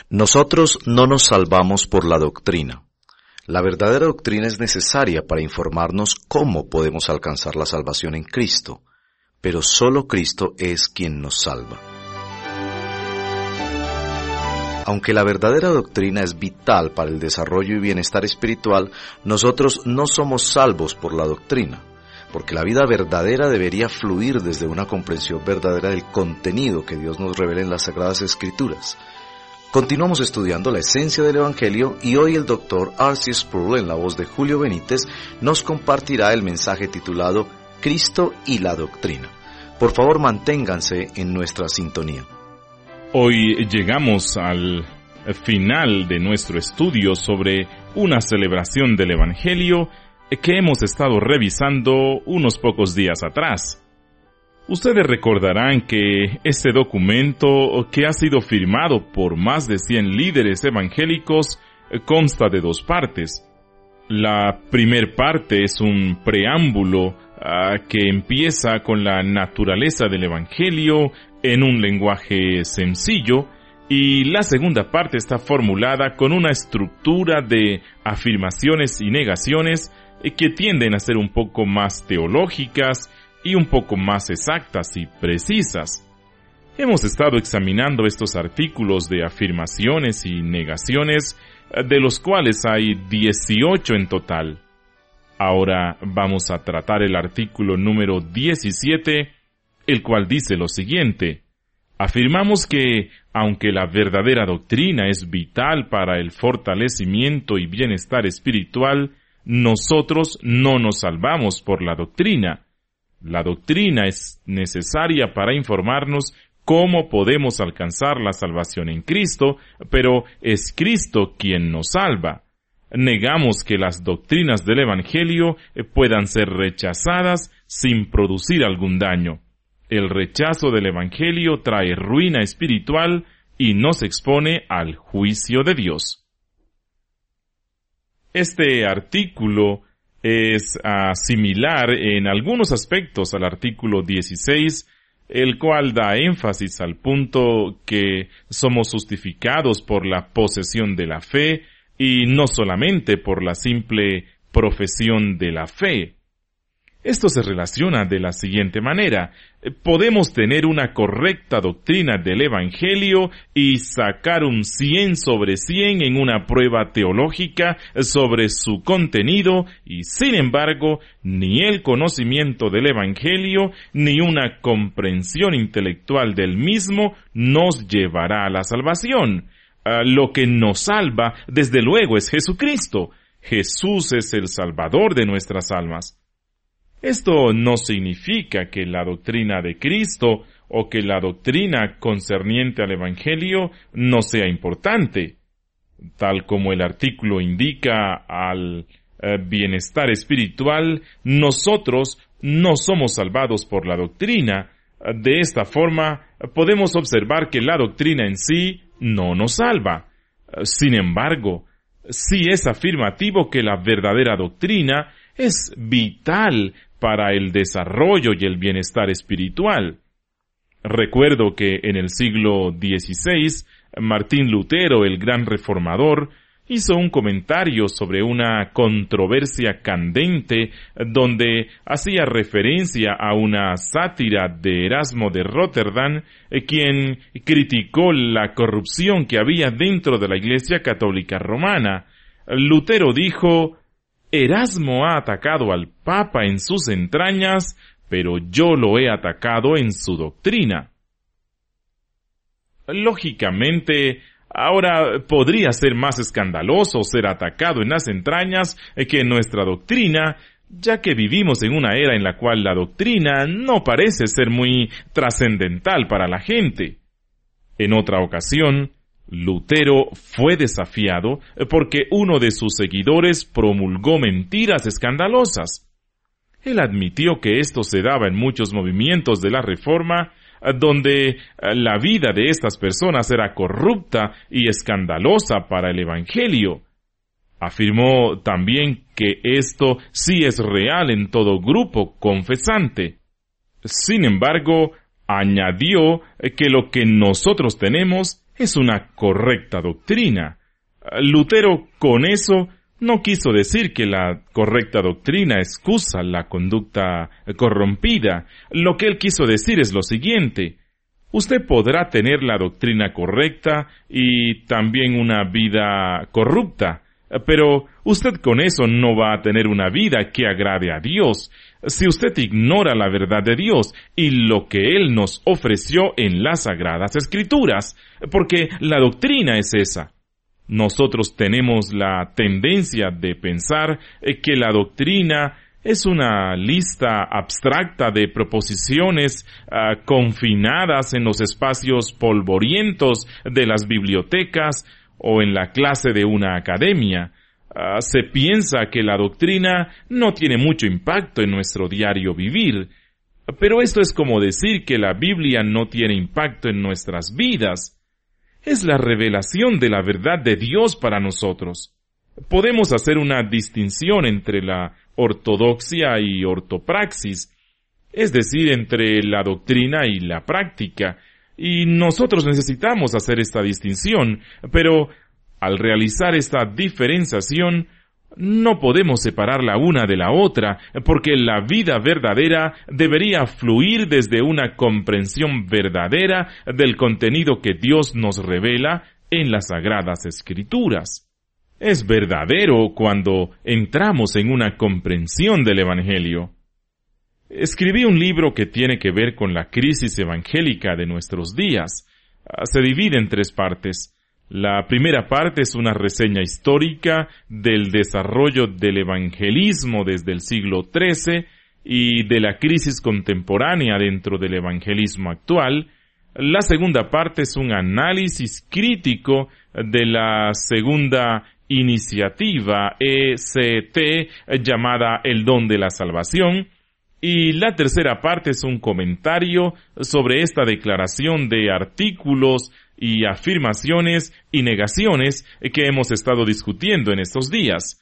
Nosotros no nos salvamos por la doctrina. La verdadera doctrina es necesaria para informarnos cómo podemos alcanzar la salvación en Cristo, pero solo Cristo es quien nos salva. Aunque la verdadera doctrina es vital para el desarrollo y bienestar espiritual, nosotros no somos salvos por la doctrina, porque la vida verdadera debería fluir desde una comprensión verdadera del contenido que Dios nos revela en las Sagradas Escrituras. Continuamos estudiando la esencia del Evangelio y hoy el Dr. R.C. Sproul, en la voz de Julio Benítez, nos compartirá el mensaje titulado Cristo y la Doctrina. Por favor, manténganse en nuestra sintonía. Hoy llegamos al final de nuestro estudio sobre una celebración del Evangelio que hemos estado revisando unos pocos días atrás. Ustedes recordarán que este documento, que ha sido firmado por más de 100 líderes evangélicos, consta de dos partes. La primer parte es un preámbulo que empieza con la naturaleza del Evangelio en un lenguaje sencillo, y la segunda parte está formulada con una estructura de afirmaciones y negaciones que tienden a ser un poco más teológicas y un poco más exactas y precisas. Hemos estado examinando estos artículos de afirmaciones y negaciones, de los cuales hay 18 en total. Ahora vamos a tratar el artículo número 17, el cual dice lo siguiente: afirmamos que, aunque la verdadera doctrina es vital para el fortalecimiento y bienestar espiritual, nosotros no nos salvamos por la doctrina. La doctrina es necesaria para informarnos cómo podemos alcanzar la salvación en Cristo, pero es Cristo quien nos salva. Negamos que las doctrinas del Evangelio puedan ser rechazadas sin producir algún daño. El rechazo del Evangelio trae ruina espiritual y nos expone al juicio de Dios. Este artículo es similar en algunos aspectos al artículo 16, el cual da énfasis al punto que somos justificados por la posesión de la fe y no solamente por la simple profesión de la fe. Esto se relaciona de la siguiente manera: podemos tener una correcta doctrina del Evangelio y sacar un 100 sobre 100 en una prueba teológica sobre su contenido, y sin embargo, ni el conocimiento del Evangelio ni una comprensión intelectual del mismo nos llevará a la salvación. Lo que nos salva, desde luego, es Jesucristo. Jesús es el Salvador de nuestras almas. Esto no significa que la doctrina de Cristo o que la doctrina concerniente al Evangelio no sea importante. Tal como el artículo indica al bienestar espiritual, nosotros no somos salvados por la doctrina. De esta forma, podemos observar que la doctrina en sí no nos salva. Sin embargo, sí es afirmativo que la verdadera doctrina es vital para el desarrollo y el bienestar espiritual. Recuerdo que en el siglo XVI, Martín Lutero, el gran reformador, hizo un comentario sobre una controversia candente donde hacía referencia a una sátira de Erasmo de Rotterdam, quien criticó la corrupción que había dentro de la Iglesia Católica Romana. Lutero dijo: Erasmo ha atacado al Papa en sus entrañas, pero yo lo he atacado en su doctrina. Lógicamente, ahora podría ser más escandaloso ser atacado en las entrañas que en nuestra doctrina, ya que vivimos en una era en la cual la doctrina no parece ser muy trascendental para la gente. En otra ocasión, Lutero fue desafiado porque uno de sus seguidores promulgó mentiras escandalosas. Él admitió que esto se daba en muchos movimientos de la Reforma, donde la vida de estas personas era corrupta y escandalosa para el Evangelio. Afirmó también que esto sí es real en todo grupo confesante. Sin embargo, añadió que lo que nosotros tenemos es una correcta doctrina. Lutero con eso no quiso decir que la correcta doctrina excusa la conducta corrompida. Lo que él quiso decir es lo siguiente: usted podrá tener la doctrina correcta y también una vida corrupta, pero usted con eso no va a tener una vida que agrade a Dios. Si usted ignora la verdad de Dios y lo que Él nos ofreció en las Sagradas Escrituras, porque la doctrina es esa. Nosotros tenemos la tendencia de pensar que la doctrina es una lista abstracta de proposiciones confinadas en los espacios polvorientos de las bibliotecas o en la clase de una academia. Se piensa que la doctrina no tiene mucho impacto en nuestro diario vivir, pero esto es como decir que la Biblia no tiene impacto en nuestras vidas. Es la revelación de la verdad de Dios para nosotros. Podemos hacer una distinción entre la ortodoxia y ortopraxis, es decir, entre la doctrina y la práctica, y nosotros necesitamos hacer esta distinción, pero al realizar esta diferenciación, no podemos separar la una de la otra, porque la vida verdadera debería fluir desde una comprensión verdadera del contenido que Dios nos revela en las Sagradas Escrituras. Es verdadero cuando entramos en una comprensión del Evangelio. Escribí un libro que tiene que ver con la crisis evangélica de nuestros días. Se divide en 3 partes. La primera parte es una reseña histórica del desarrollo del evangelismo desde el siglo XIII y de la crisis contemporánea dentro del evangelismo actual. La segunda parte es un análisis crítico de la segunda iniciativa ECT llamada El Don de la Salvación. Y la tercera parte es un comentario sobre esta declaración de artículos y afirmaciones y negaciones que hemos estado discutiendo en estos días.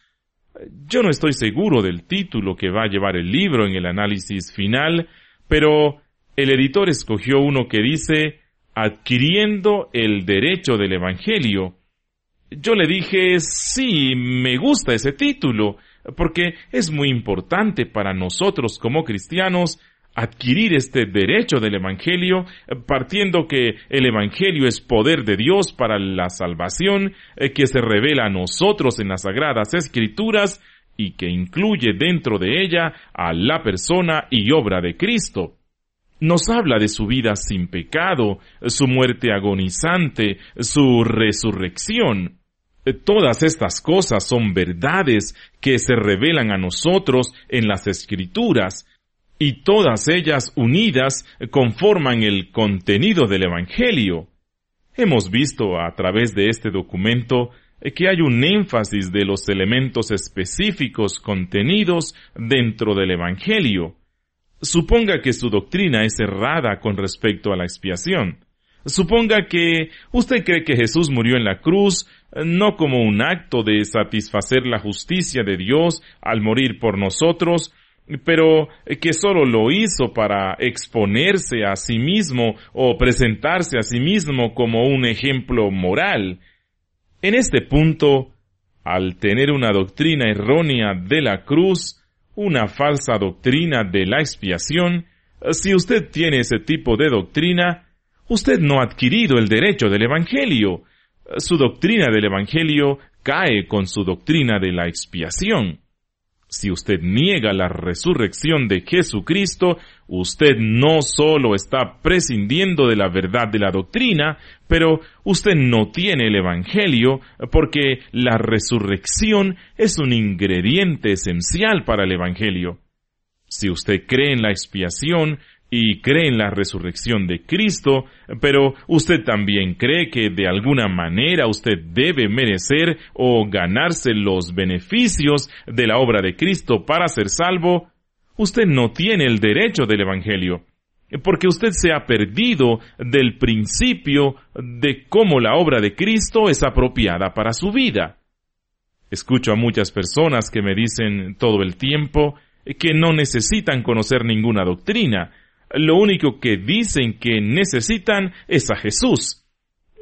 Yo no estoy seguro del título que va a llevar el libro en el análisis final, pero el editor escogió uno que dice Adquiriendo el derecho del Evangelio. Yo le dije, sí, me gusta ese título, porque es muy importante para nosotros como cristianos adquirir este derecho del Evangelio, partiendo que el Evangelio es poder de Dios para la salvación, que se revela a nosotros en las Sagradas Escrituras y que incluye dentro de ella a la persona y obra de Cristo. Nos habla de su vida sin pecado, su muerte agonizante, su resurrección. Todas estas cosas son verdades que se revelan a nosotros en las Escrituras, y todas ellas unidas conforman el contenido del Evangelio. Hemos visto a través de este documento que hay un énfasis de los elementos específicos contenidos dentro del Evangelio. Suponga que su doctrina es errada con respecto a la expiación. Suponga que usted cree que Jesús murió en la cruz no como un acto de satisfacer la justicia de Dios al morir por nosotros, pero que solo lo hizo para exponerse a sí mismo o presentarse a sí mismo como un ejemplo moral. En este punto, al tener una doctrina errónea de la cruz, una falsa doctrina de la expiación, si usted tiene ese tipo de doctrina, usted no ha adquirido el derecho del Evangelio. Su doctrina del Evangelio cae con su doctrina de la expiación. Si usted niega la resurrección de Jesucristo, usted no solo está prescindiendo de la verdad de la doctrina, pero usted no tiene el Evangelio, porque la resurrección es un ingrediente esencial para el Evangelio. Si usted cree en la expiación y cree en la resurrección de Cristo, pero usted también cree que de alguna manera usted debe merecer o ganarse los beneficios de la obra de Cristo para ser salvo, usted no tiene el derecho del Evangelio, porque usted se ha perdido del principio de cómo la obra de Cristo es apropiada para su vida. Escucho a muchas personas que me dicen todo el tiempo que no necesitan conocer ninguna doctrina. Lo único que dicen que necesitan es a Jesús.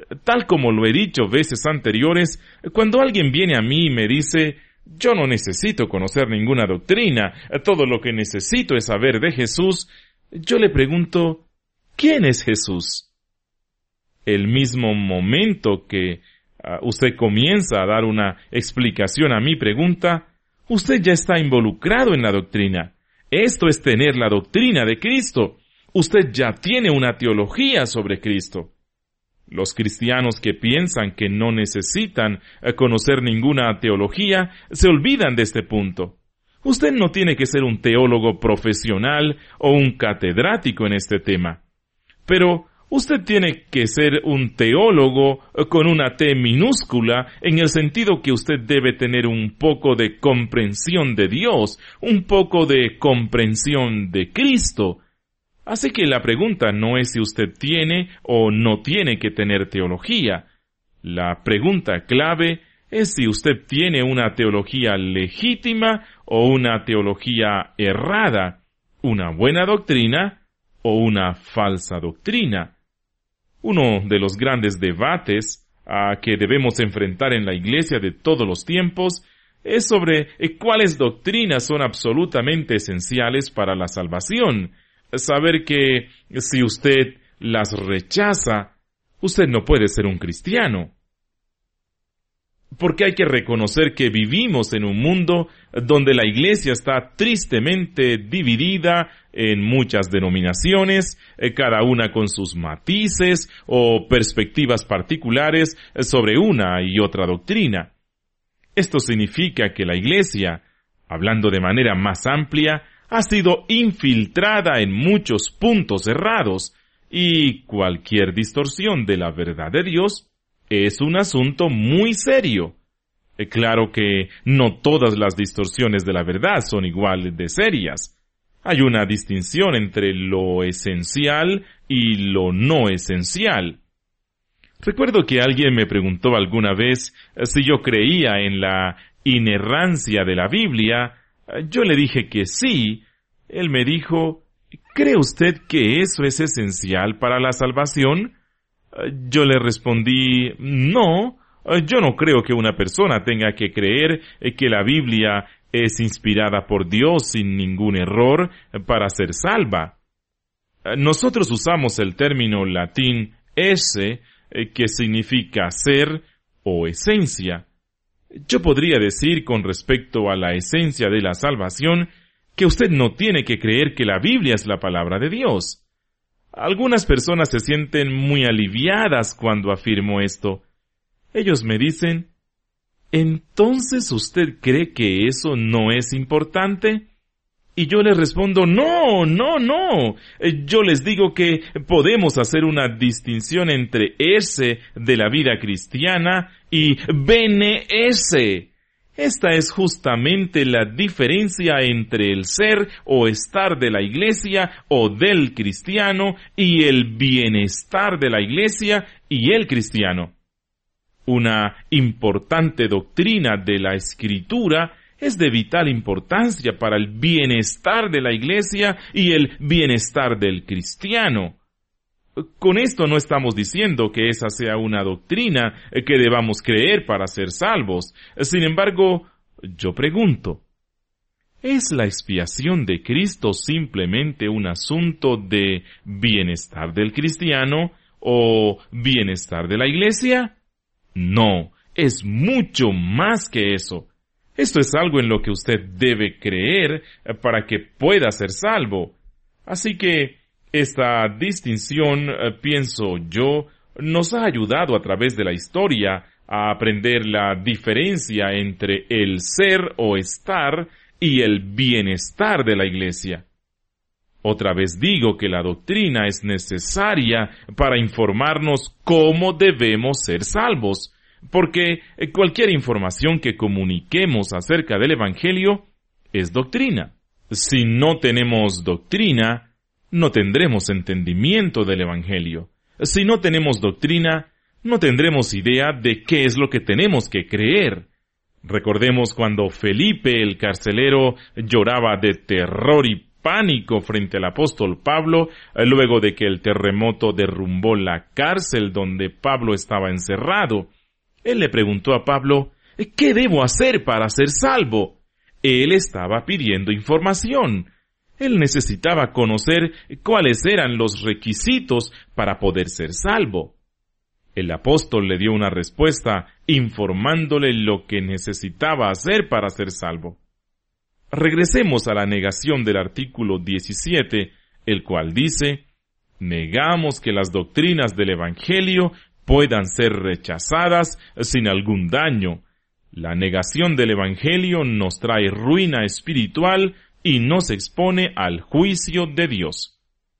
Tal como lo he dicho veces anteriores, cuando alguien viene a mí y me dice, yo no necesito conocer ninguna doctrina, todo lo que necesito es saber de Jesús, yo le pregunto, ¿quién es Jesús? El mismo momento que usted comienza a dar una explicación a mi pregunta, usted ya está involucrado en la doctrina. Esto es tener la doctrina de Cristo. Usted ya tiene una teología sobre Cristo. Los cristianos que piensan que no necesitan conocer ninguna teología se olvidan de este punto. Usted no tiene que ser un teólogo profesional o un catedrático en este tema. Pero usted tiene que ser un teólogo con una T minúscula en el sentido que usted debe tener un poco de comprensión de Dios, un poco de comprensión de Cristo. Así que la pregunta no es si usted tiene o no tiene que tener teología. La pregunta clave es si usted tiene una teología legítima o una teología errada, una buena doctrina o una falsa doctrina. Uno de los grandes debates a que debemos enfrentar en la iglesia de todos los tiempos es sobre cuáles doctrinas son absolutamente esenciales para la salvación. Saber que si usted las rechaza, usted no puede ser un cristiano. Porque hay que reconocer que vivimos en un mundo donde la iglesia está tristemente dividida en muchas denominaciones, cada una con sus matices o perspectivas particulares sobre una y otra doctrina. Esto significa que la iglesia, hablando de manera más amplia, ha sido infiltrada en muchos puntos errados, y cualquier distorsión de la verdad de Dios es un asunto muy serio. Claro que no todas las distorsiones de la verdad son igual de serias. Hay una distinción entre lo esencial y lo no esencial. Recuerdo que alguien me preguntó alguna vez si yo creía en la inerrancia de la Biblia. Yo le dije que sí. Él me dijo, ¿cree usted que eso es esencial para la salvación? Yo le respondí, no, yo no creo que una persona tenga que creer que la Biblia es inspirada por Dios sin ningún error para ser salva. Nosotros usamos el término latín esse, que significa ser o esencia. Yo podría decir con respecto a la esencia de la salvación que usted no tiene que creer que la Biblia es la palabra de Dios. Algunas personas se sienten muy aliviadas cuando afirmo esto. Ellos me dicen, ¿entonces usted cree que eso no es importante? Y yo les respondo, no. Yo les digo que podemos hacer una distinción entre ese de la vida cristiana y bene esse. Esta es justamente la diferencia entre el ser o estar de la iglesia o del cristiano y el bienestar de la iglesia y el cristiano. Una importante doctrina de la Escritura es de vital importancia para el bienestar de la iglesia y el bienestar del cristiano. Con esto no estamos diciendo que esa sea una doctrina que debamos creer para ser salvos. Sin embargo, yo pregunto, ¿es la expiación de Cristo simplemente un asunto de bienestar del cristiano o bienestar de la iglesia? No, es mucho más que eso. Esto es algo en lo que usted debe creer para que pueda ser salvo. Así que esta distinción, pienso yo, nos ha ayudado a través de la historia a aprender la diferencia entre el ser o estar y el bienestar de la iglesia. Otra vez digo que la doctrina es necesaria para informarnos cómo debemos ser salvos, porque cualquier información que comuniquemos acerca del Evangelio es doctrina. Si no tenemos doctrina, no tendremos entendimiento del Evangelio. Si no tenemos doctrina, no tendremos idea de qué es lo que tenemos que creer. Recordemos cuando Felipe el carcelero lloraba de terror y pánico frente al apóstol Pablo, luego de que el terremoto derrumbó la cárcel donde Pablo estaba encerrado. Él le preguntó a Pablo, ¿qué debo hacer para ser salvo? Él estaba pidiendo información. Él necesitaba conocer cuáles eran los requisitos para poder ser salvo. El apóstol le dio una respuesta informándole lo que necesitaba hacer para ser salvo. Regresemos a la negación del artículo 17, el cual dice, negamos que las doctrinas del Evangelio puedan ser rechazadas sin algún daño. La negación del Evangelio nos trae ruina espiritual y nos expone al juicio de Dios.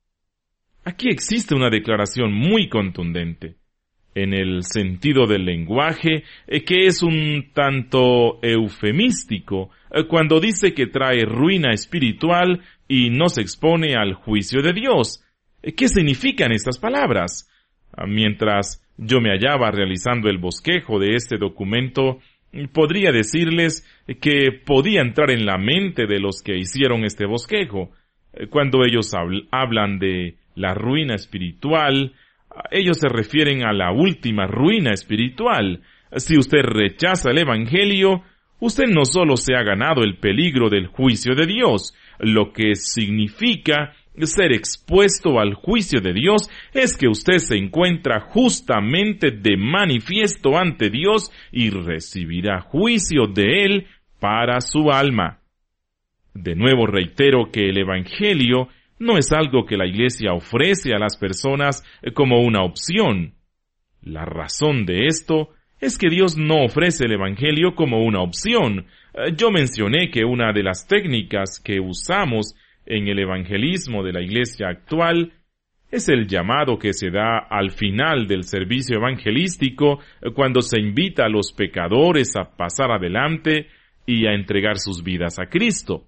Aquí existe una declaración muy contundente, en el sentido del lenguaje, que es un tanto eufemístico, cuando dice que trae ruina espiritual y nos expone al juicio de Dios. ¿Qué significan estas palabras? Mientras yo me hallaba realizando el bosquejo de este documento, podría decirles que podía entrar en la mente de los que hicieron este bosquejo. Cuando ellos hablan de la ruina espiritual, ellos se refieren a la última ruina espiritual. Si usted rechaza el Evangelio, usted no solo se ha ganado el peligro del juicio de Dios, lo que significa ser expuesto al juicio de Dios es que usted se encuentra justamente de manifiesto ante Dios y recibirá juicio de Él para su alma. De nuevo reitero que el Evangelio no es algo que la Iglesia ofrece a las personas como una opción. La razón de esto es que Dios no ofrece el Evangelio como una opción. Yo mencioné que una de las técnicas que usamos en el evangelismo de la Iglesia actual es el llamado que se da al final del servicio evangelístico cuando se invita a los pecadores a pasar adelante y a entregar sus vidas a Cristo.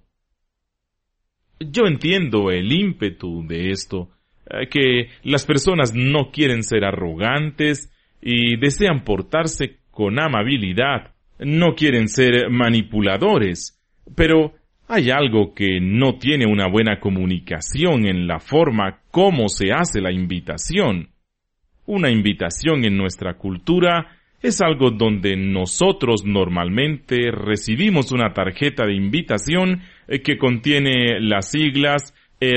Yo entiendo el ímpetu de esto, que las personas no quieren ser arrogantes y desean portarse con amabilidad, no quieren ser manipuladores, pero hay algo que no tiene una buena comunicación en la forma como se hace la invitación. Una invitación en nuestra cultura es algo donde nosotros normalmente recibimos una tarjeta de invitación que contiene las siglas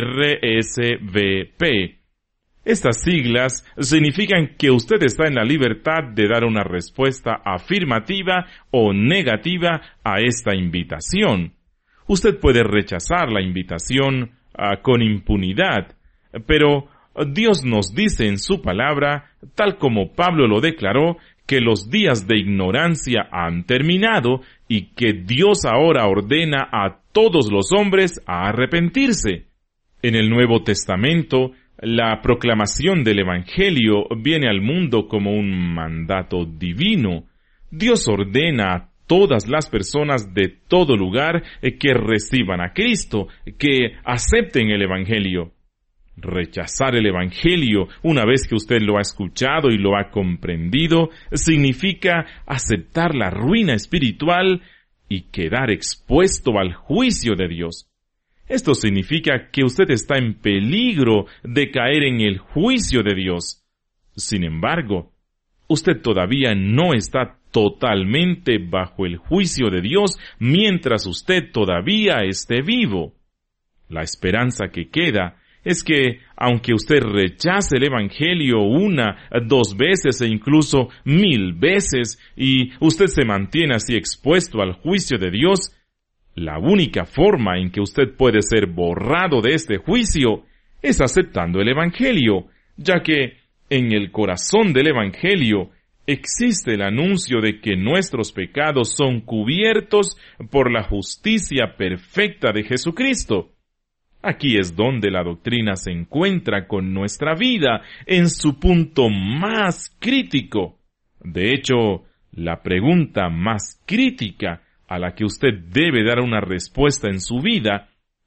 RSVP. Estas siglas significan que usted está en la libertad de dar una respuesta afirmativa o negativa a esta invitación. Usted puede rechazar la invitación con impunidad, pero Dios nos dice en su palabra, tal como Pablo lo declaró, que los días de ignorancia han terminado y que Dios ahora ordena a todos los hombres a arrepentirse. En el Nuevo Testamento, la proclamación del Evangelio viene al mundo como un mandato divino. Dios ordena a todas las personas de todo lugar que reciban a Cristo, que acepten el Evangelio. Rechazar el Evangelio, una vez que usted lo ha escuchado y lo ha comprendido, significa aceptar la ruina espiritual y quedar expuesto al juicio de Dios. Esto significa que usted está en peligro de caer en el juicio de Dios. Sin embargo, usted todavía no está totalmente bajo el juicio de Dios mientras usted todavía esté vivo. La esperanza que queda es que, aunque usted rechace el Evangelio 1, 2 veces e incluso 1000 veces, y usted se mantiene así expuesto al juicio de Dios, la única forma en que usted puede ser borrado de este juicio es aceptando el Evangelio, ya que en el corazón del Evangelio existe el anuncio de que nuestros pecados son cubiertos por la justicia perfecta de Jesucristo. Aquí es donde la doctrina se encuentra con nuestra vida en su punto más crítico. De hecho, la pregunta más crítica a la que usted debe dar una respuesta en su vida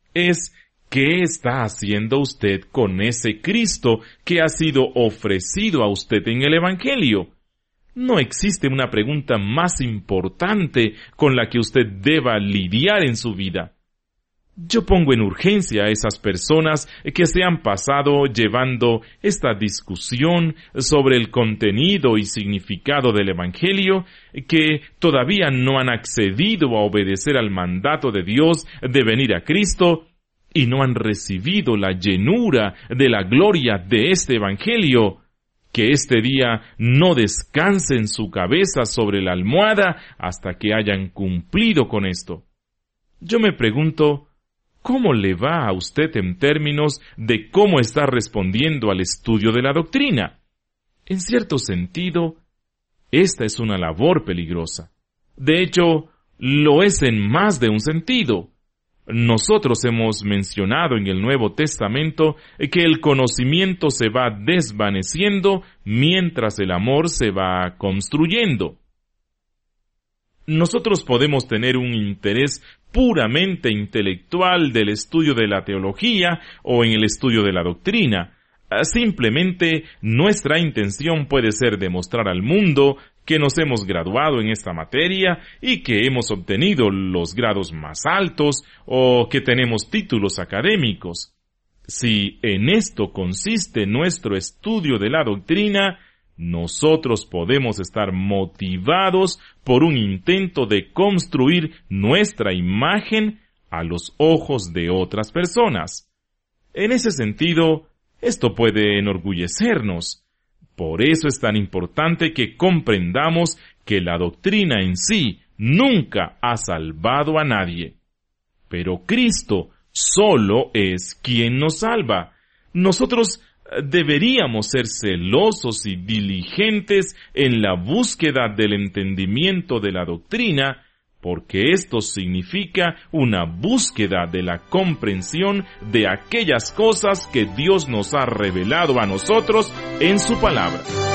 es ¿qué está haciendo usted con ese Cristo que ha sido ofrecido a usted en el Evangelio? No existe una pregunta más importante con la que usted deba lidiar en su vida. Yo pongo en urgencia a esas personas que se han pasado llevando esta discusión sobre el contenido y significado del Evangelio, que todavía no han accedido a obedecer al mandato de Dios de venir a Cristo y no han recibido la llenura de la gloria de este Evangelio. Que este día no descanse en su cabeza sobre la almohada hasta que hayan cumplido con esto. Yo me pregunto, ¿cómo le va a usted en términos de cómo está respondiendo al estudio de la doctrina? En cierto sentido, esta es una labor peligrosa. De hecho, lo es en más de un sentido. Nosotros hemos mencionado en el Nuevo Testamento que el conocimiento se va desvaneciendo mientras el amor se va construyendo. Nosotros podemos tener un interés puramente intelectual del estudio de la teología o en el estudio de la doctrina. Simplemente nuestra intención puede ser demostrar al mundo que nos hemos graduado en esta materia y que hemos obtenido los grados más altos o que tenemos títulos académicos. Si en esto consiste nuestro estudio de la doctrina, nosotros podemos estar motivados por un intento de construir nuestra imagen a los ojos de otras personas. En ese sentido, esto puede enorgullecernos. Por eso es tan importante que comprendamos que la doctrina en sí nunca ha salvado a nadie. Pero Cristo solo es quien nos salva. Nosotros deberíamos ser celosos y diligentes en la búsqueda del entendimiento de la doctrina, porque esto significa una búsqueda de la comprensión de aquellas cosas que Dios nos ha revelado a nosotros en su palabra.